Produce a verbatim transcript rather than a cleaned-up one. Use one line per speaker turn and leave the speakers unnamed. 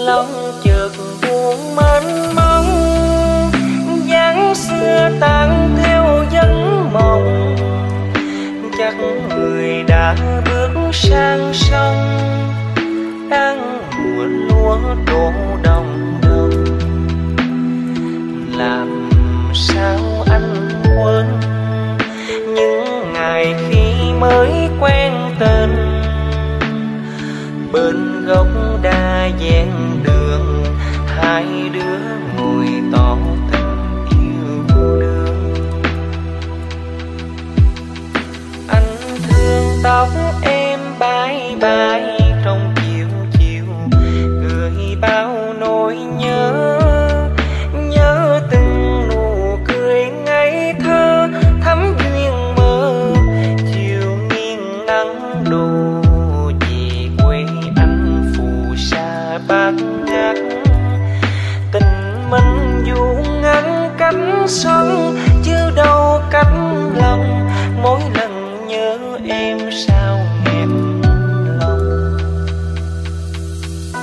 lòng chợt buồn mênh mông, dáng xưa tan theo giấc mộng. Chắc người đã bước sang sông, đang mùa lúa đổ đồng đồng. Làm sao anh quên những ngày khi mới quen tên, bên gốc đa ven đường hai đứa ngồi tỏ tình yêu đương. Anh thương tóc em bãi bãi trong chiều chiều, gửi bao nỗi nhớ, nhớ từng nụ cười ngây thơ thắm duyên mơ. Chiều nghiêng nắng đổ về quê anh phù sa Bắc